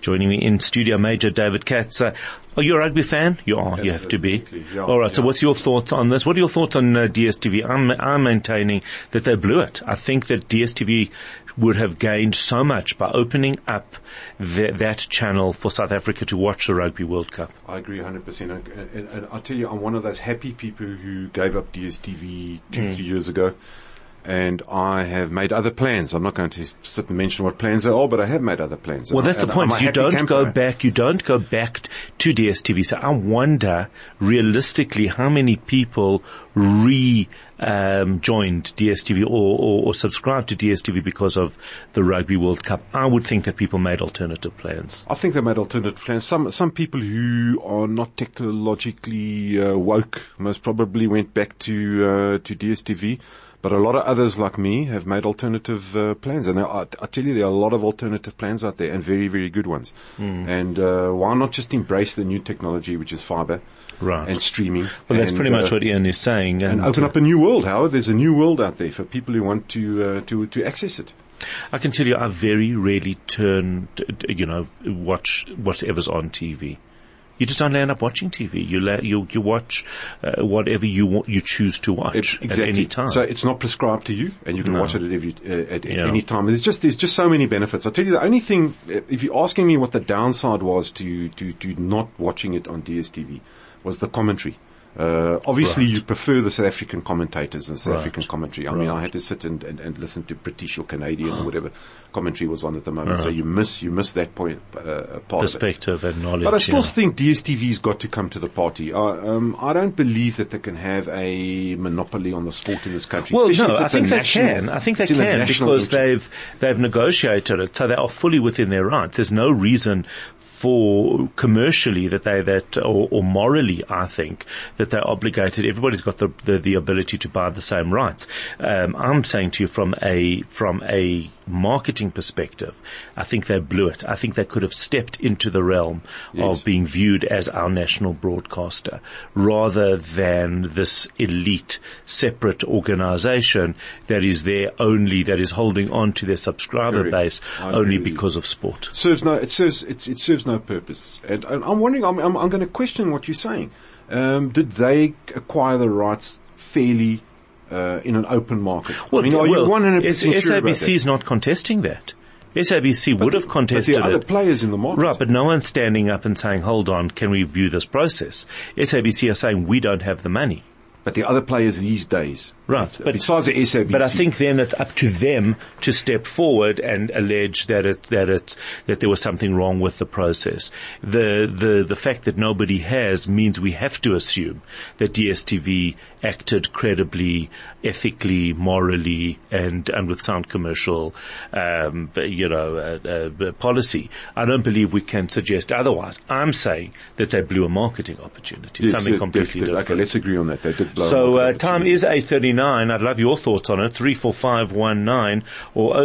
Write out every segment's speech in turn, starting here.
Joining me in studio, Major David Katz. Are you a rugby fan? You are. Absolutely. You have to be. Yeah, all right. yeah. So what's your thoughts on this? What are your thoughts on DSTV? I'm maintaining that they blew it. I think that DSTV would have gained so much by opening up that channel for South Africa to watch the Rugby World Cup. I agree 100%. And I'll tell you, I'm one of those happy people who gave up DSTV 2-3 years ago. And I have made other plans. I'm not going to sit and mention what plans they are, but I have made other plans. Well, that's the point. You don't go back to DSTV. So I wonder, realistically, how many people joined DSTV or subscribed to DSTV because of the Rugby World Cup. I would think that people made alternative plans. I think they made alternative plans. Some people who are not technologically woke most probably went back to DSTV. But a lot of others like me have made alternative plans. And I tell you, there are a lot of alternative plans out there and very, very good ones. And why not just embrace the new technology, which is fiber and streaming? Well, that's pretty much what Ian is saying. And open up a new world, Howard. There's a new world out there for people who want to access it. I can tell you, I very rarely watch whatever's on TV. You just don't end up watching TV. You watch whatever you choose to watch at any time. So it's not prescribed to you, and you can watch it at any time. There's just so many benefits. I'll tell you, the only thing, if you're asking me what the downside was to not watching it on DSTV, was the commentary. Obviously you prefer the South African commentators and South African commentary. I mean, I had to sit and listen to British or Canadian or whatever commentary was on at the moment. So you miss that point, part perspective of it. And knowledge. But I still think DSTV's got to come to the party. I don't believe that they can have a monopoly on the sport in this country. Well, no, I think they can. I think they can because interest. they've negotiated it, so they are fully within their rights. There's no reason for commercially or morally, I think, that they're obligated. Everybody's got the ability to buy the same rights. I'm saying to you from a marketing perspective, I think they blew it. I think they could have stepped into the realm of being viewed as our national broadcaster rather than this elite separate organization that is holding on to their subscriber base only because of sport. It serves no purpose. And I'm wondering, I'm going to question what you're saying. Did they acquire the rights fairly in an open market? Well, I mean, are you 100% sure about that? SABC is not contesting that. SABC would have contested it. But there are other players in the market. Right, but no one's standing up and saying, hold on, can we view this process? SABC are saying, we don't have the money. But the other players these days. Right. Besides the SABC. But I think then it's up to them to step forward and allege that there was something wrong with the process. The fact that nobody has means we have to assume that DSTV acted credibly, ethically, morally, and with sound commercial, policy. I don't believe we can suggest otherwise. I'm saying that they blew a marketing opportunity. Yes, something completely different. Okay, let's agree on that. They did blow. So time is 8:39. I'd love your thoughts on it. 34519 or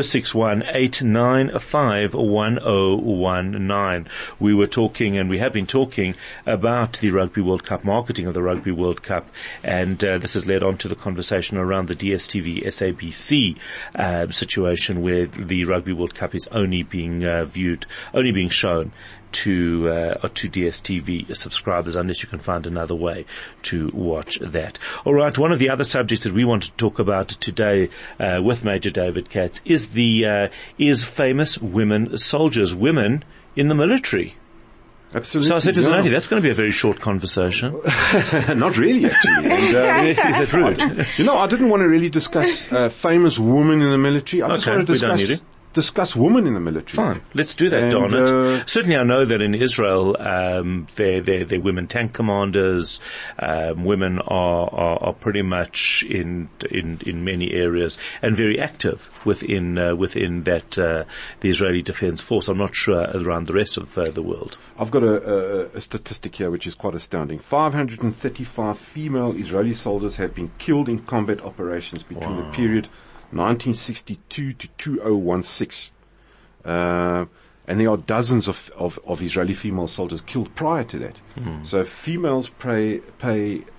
061-895-1019. We were talking, and we have been talking about the Rugby World Cup, marketing of the Rugby World Cup, and this has led on to the conversation around the DSTV SABC situation, where the Rugby World Cup is only being shown to DSTV subscribers, unless you can find another way to watch that. All right, one of the other subjects that we want to talk about today with Major David Katz is famous women soldiers, women in the military. Absolutely. So I said to Zanati, that's going to be a very short conversation. Not really, actually. And, is that rude? I didn't want to really discuss famous women in the military. I just want to discuss women in the military. Fine, let's do that, darn it. Certainly I know that in Israel, they're women tank commanders, women are pretty much in many areas and very active within that, the Israeli Defense Force. I'm not sure around the rest of the world. I've got a statistic here which is quite astounding. 535 female Israeli soldiers have been killed in combat operations between the period 1962 to 2016. And there are dozens of Israeli female soldiers killed prior to that. So females play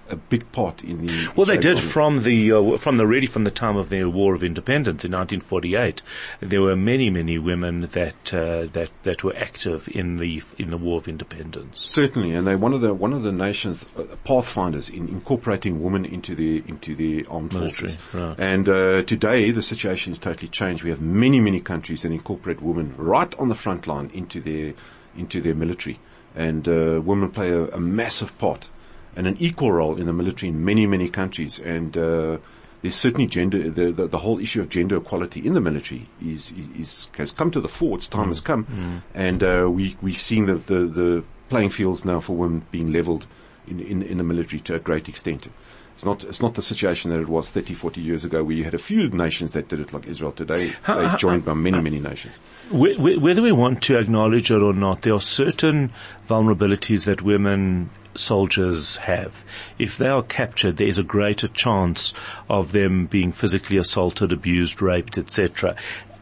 a big part in the. Well, they did from the time of the War of Independence in 1948. There were many women that were active in the War of Independence. Certainly, and they're one of the nation's pathfinders in incorporating women into the armed forces. Right. And today the situation is totally changed. We have many countries that incorporate women right on the front line into their military, and women play a massive part and an equal role in the military in many countries. And there's certainly the whole issue of gender equality in the military has come to the fore. Its time has come, and we're seeing the playing fields now for women being leveled in the military to a great extent. It's not the situation that it was 30, 40 years ago, where you had a few nations that did it like Israel today. They're joined by many nations. Whether we want to acknowledge it or not, there are certain vulnerabilities that women soldiers have. If they are captured, there is a greater chance of them being physically assaulted, abused, raped, etc.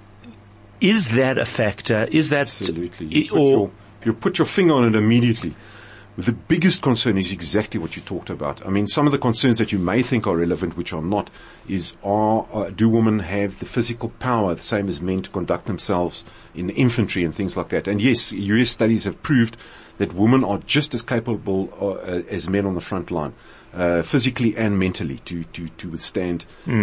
Is that a factor? Is that absolutely? You put your finger on it immediately. The biggest concern is exactly what you talked about. I mean, some of the concerns that you may think are relevant, which are not, is do women have the physical power, the same as men, to conduct themselves in the infantry and things like that? And yes, US studies have proved that women are just as capable as men on the front line, physically and mentally, to withstand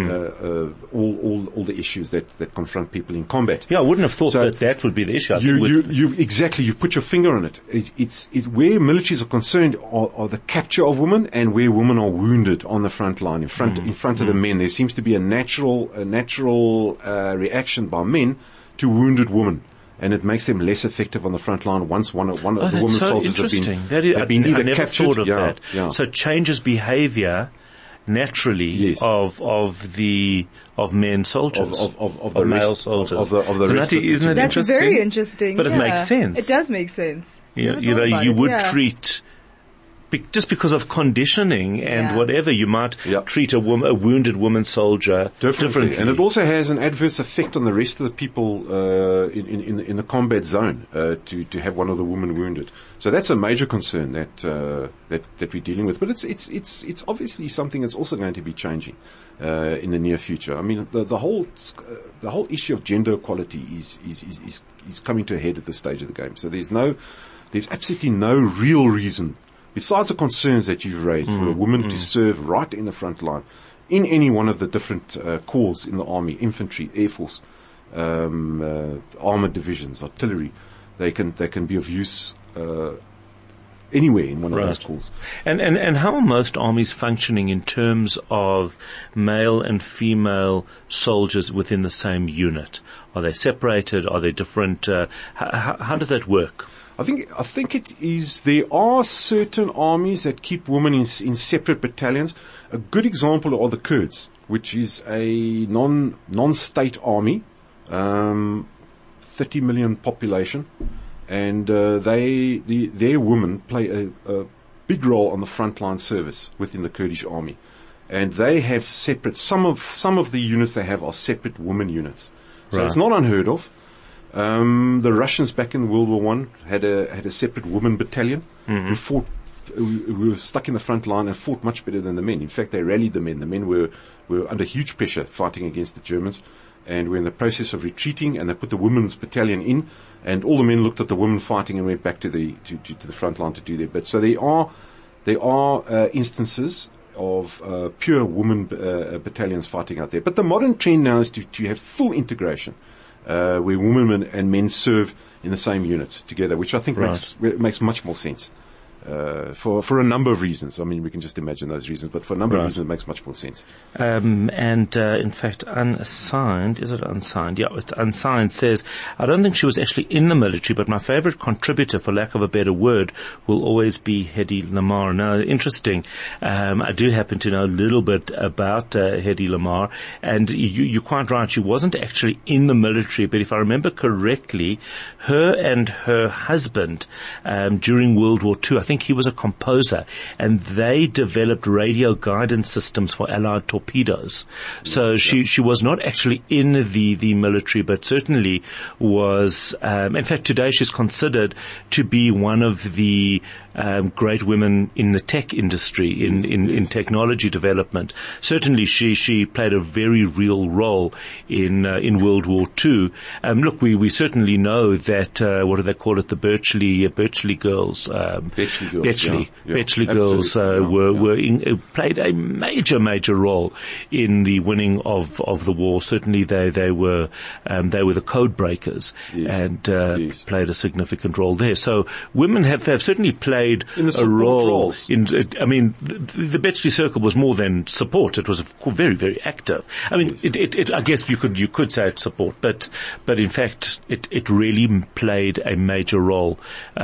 all the issues that confront people in combat. Yeah, I wouldn't have thought that would be the issue. You've put your finger on it. It's where militaries are concerned are the capture of women, and where women are wounded on the front line, in front of the men. There seems to be a natural reaction by men to wounded women, and it makes them less effective on the front line once one of the women soldiers have been either captured. Yeah. So it changes behavior naturally of men soldiers, of the male soldiers. Of the rest. Isn't it That's interesting? very interesting. But it makes sense. It does make sense. You would treat, just because of conditioning and whatever, you might treat a wounded woman soldier differently. And it also has an adverse effect on the rest of the people in the combat zone to have one of the women wounded. So that's a major concern that we're dealing with. But it's obviously something that's also going to be changing in the near future. I mean, the whole issue of gender equality is coming to a head at this stage of the game. So there's absolutely no real reason, besides the concerns that you've raised, for a woman to serve right in the front line in any one of the different corps in the army, infantry, air force, armored divisions, artillery. They can be of use anywhere in one of those corps. And how are most armies functioning in terms of male and female soldiers within the same unit? Are they separated? Are they different? How does that work? I think it is. There are certain armies that keep women in separate battalions. A good example are the Kurds, which is a non-state army, 30 million population, and their women play a big role on the frontline service within the Kurdish army, and they have separate. Some of the units they have are separate women units, so it's not unheard of. The Russians back in World War I had a separate women battalion who were stuck in the front line and fought much better than the men. In fact, they rallied the men. The men were under huge pressure fighting against the Germans, and were in the process of retreating, and they put the women's battalion in, and all the men looked at the women fighting and went back to the front line to do their bit. So there are instances of pure women battalions fighting out there. But the modern trend now is to have full integration, where women and men serve in the same units together, which I think makes much more sense. For a number of reasons. I mean, we can just imagine those reasons, but for a number of reasons, it makes much more sense. In fact, Unsigned, is it Unsigned? Yeah, it's Unsigned says, I don't think she was actually in the military, but my favorite contributor, for lack of a better word, will always be Hedy Lamarr. Now, interesting. I do happen to know a little bit about Hedy Lamarr, and you're quite right. She wasn't actually in the military, but if I remember correctly, her and her husband, during World War II, I think think he was a composer, and they developed radio guidance systems for Allied torpedoes. So she was not actually in the military, but certainly was, in fact today she's considered to be one of the great women in the tech industry, in technology development. Certainly she played a very real role in World War II. Look, we certainly know that, what do they call it, the Birchley girls, Birchley girls, played a major role in the winning of the war. Certainly they were the code breakers, and played a significant role there. So women have certainly played a role in, I mean, the Bletchley Circle was more than support. It was very, very active. I mean, I guess you could say it's support, but in fact, it really played a major role,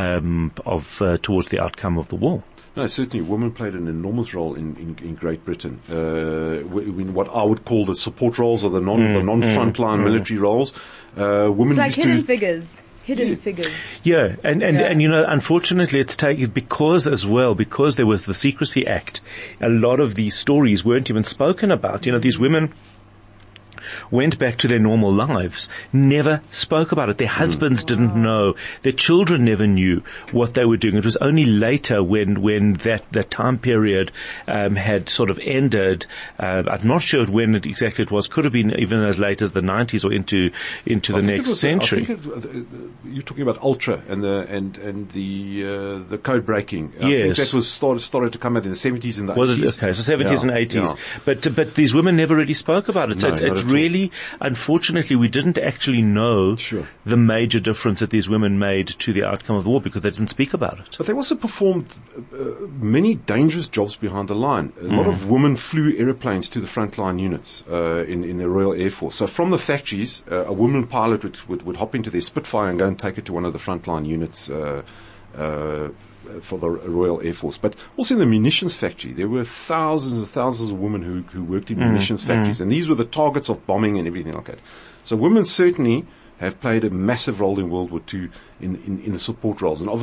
towards the outcome of the war. No, certainly women played an enormous role in Great Britain. In what I would call the support roles, or the non-frontline military roles. Women it's like hidden figures. Yeah, and unfortunately it's taken because there was the Secrecy Act, a lot of these stories weren't even spoken about. These women went back to their normal lives, never spoke about it. Their husbands didn't know. Their children never knew what they were doing. It was only later when that time period had sort of ended. I'm not sure when exactly it was. Could have been even as late as the 90s or into the next century. You're talking about Ultra and the code breaking. Yes. I think that was started to come out in the 70s and the 80s. Was it? Okay, so 70s and 80s. Yeah. But these women never really spoke about it. So it's really, unfortunately, we didn't actually know the major difference that these women made to the outcome of the war because they didn't speak about it. But they also performed many dangerous jobs behind the line. A lot of women flew airplanes to the frontline units in the Royal Air Force. So from the factories, a woman pilot would hop into their Spitfire and go and take it to one of the frontline units for the Royal Air Force. But also in the munitions factory, there were thousands and thousands of women who worked in munitions factories, and these were the targets of bombing and everything like that. So women certainly have played a massive role in World War II in the support roles, and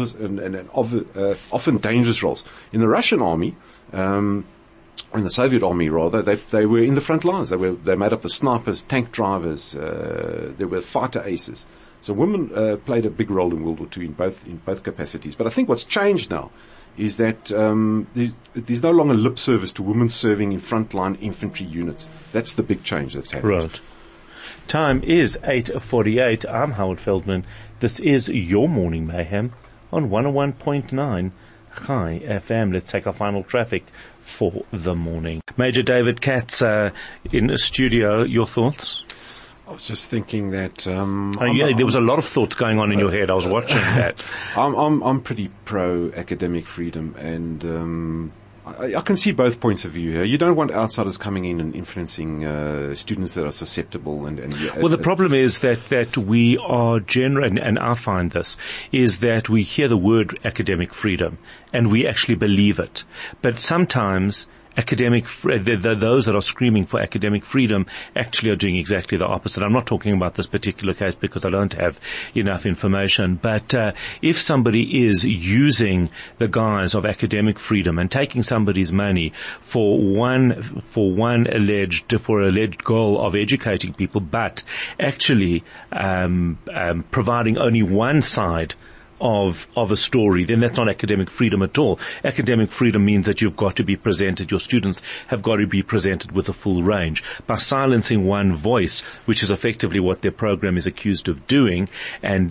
often dangerous roles. In the Russian army, in the Soviet army rather, they were in the front lines. They made up the snipers, tank drivers, there were fighter aces. So women played a big role in World War II in both capacities. But I think what's changed now is that there's no longer lip service to women serving in frontline infantry units. That's the big change that's happened. Right. Time is 8:48. I'm Howard Feldman. This is your Morning Mayhem on 101.9 High FM. Let's take our final traffic for the morning. Major David Katz in the studio. Your thoughts? I was just thinking that there was a lot of thoughts going on in your head. I was watching that. I'm pretty pro academic freedom, and I can see both points of view here. You don't want outsiders coming in and influencing students that are susceptible. Well, the problem is that we are and I find this, is that we hear the word academic freedom and we actually believe it. But sometimes those that are screaming for academic freedom actually are doing exactly the opposite. I'm not talking about this particular case because I don't have enough information, but if somebody is using the guise of academic freedom and taking somebody's money for alleged goal of educating people, but actually providing only one side of a story, then that's not academic freedom at all. Academic freedom means that you've got to be presented, your students have got to be presented with a full range. By silencing one voice, which is effectively what their program is accused of doing, and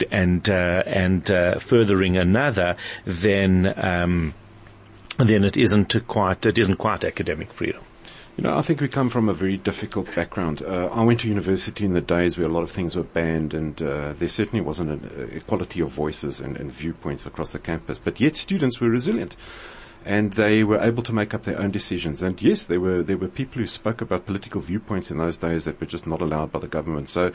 furthering another, then it isn't quite academic freedom. I think we come from a very difficult background. I went to university in the days where a lot of things were banned, and there certainly wasn't an equality of voices and viewpoints across the campus. But yet students were resilient, and they were able to make up their own decisions. And yes, there were people who spoke about political viewpoints in those days that were just not allowed by the government. So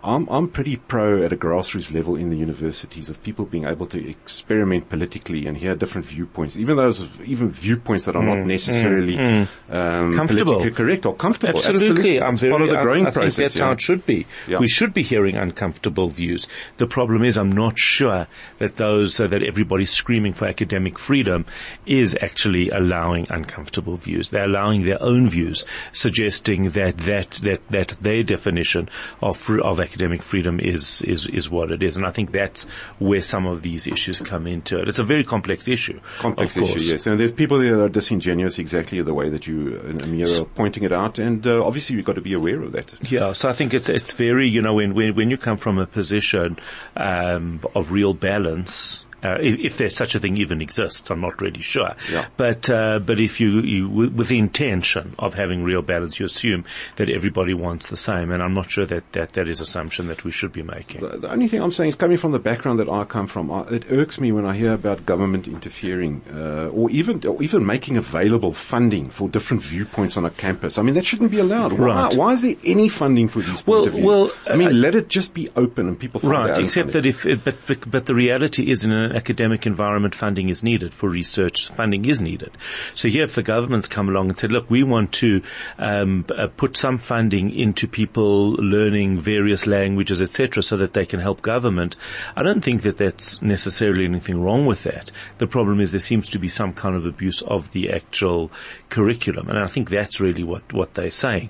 I'm pretty pro at a grassroots level in the universities of people being able to experiment politically and hear different viewpoints, even viewpoints that are not necessarily politically correct or comfortable. Absolutely. It's part of the growing process. I think that's how it should be. Yeah. We should be hearing uncomfortable views. The problem is, I'm not sure that that everybody screaming for academic freedom is actually allowing uncomfortable views. They're allowing their own views, suggesting that their definition of academic freedom is what it is. And I think that's where some of these issues come into it. It's a very complex issue. Complex issue, yes. And there's people there that are disingenuous exactly the way that you and Amir are pointing it out. And obviously you've got to be aware of that. Yeah, so I think it's very, when you come from a position of real balance, if there's such a thing even exists, I'm not really sure. Yeah. But if you with the intention of having real balance, you assume that everybody wants the same, and I'm not sure that is assumption that we should be making. The only thing I'm saying is, coming from the background that I come from, it irks me when I hear about government interfering, or even making available funding for different viewpoints on a campus. I mean, that shouldn't be allowed. Right. Why is there any funding for these point of views? Let it just be open and people find right. out. Except that but the reality is, in an academic environment, funding is needed for research. Funding is needed. So here, if the government's come along and said, look, we want to put some funding into people learning various languages, etc., so that they can help government, I don't think that that's necessarily anything wrong with that. The problem is there seems to be some kind of abuse of the actual curriculum, and I think that's really what they're saying.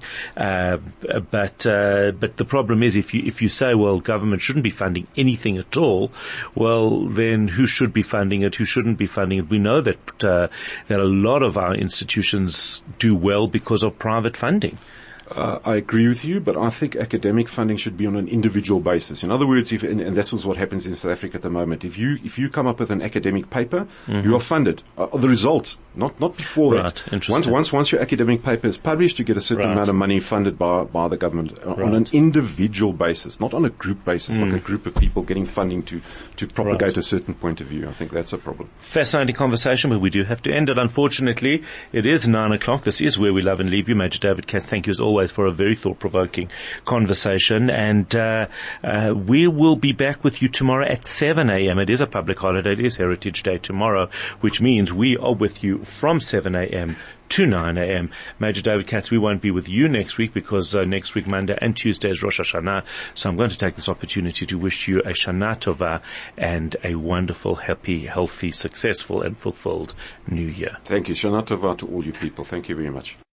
But the problem is, if you say, well, government shouldn't be funding anything at all, well, then who should be funding it? Who shouldn't be funding it? We know that a lot of our institutions do well because of private funding. I agree with you, but I think academic funding should be on an individual basis. In other words, and that's also what happens in South Africa at the moment. If you come up with an academic paper, you are funded. The result, not before that. Once your academic paper is published, you get a certain amount of money funded by the government on an individual basis, not on a group basis, like a group of people getting funding to propagate a certain point of view. I think that's a problem. Fascinating conversation, but we do have to end it. Unfortunately, it is 9:00. This is Where We Love and Leave You. Major David Katz, thank you as always for a very thought-provoking conversation, and we will be back with you tomorrow at 7 a.m. It is a public holiday. It is Heritage Day tomorrow, which means we are with you from 7 a.m. to 9 a.m. Major David Katz, we won't be with you next week because next week, Monday and Tuesday, is Rosh Hashanah. So I'm going to take this opportunity to wish you a Shana Tova and a wonderful, happy, healthy, successful and fulfilled New Year. Thank you. Shana Tova to all you people. Thank you very much.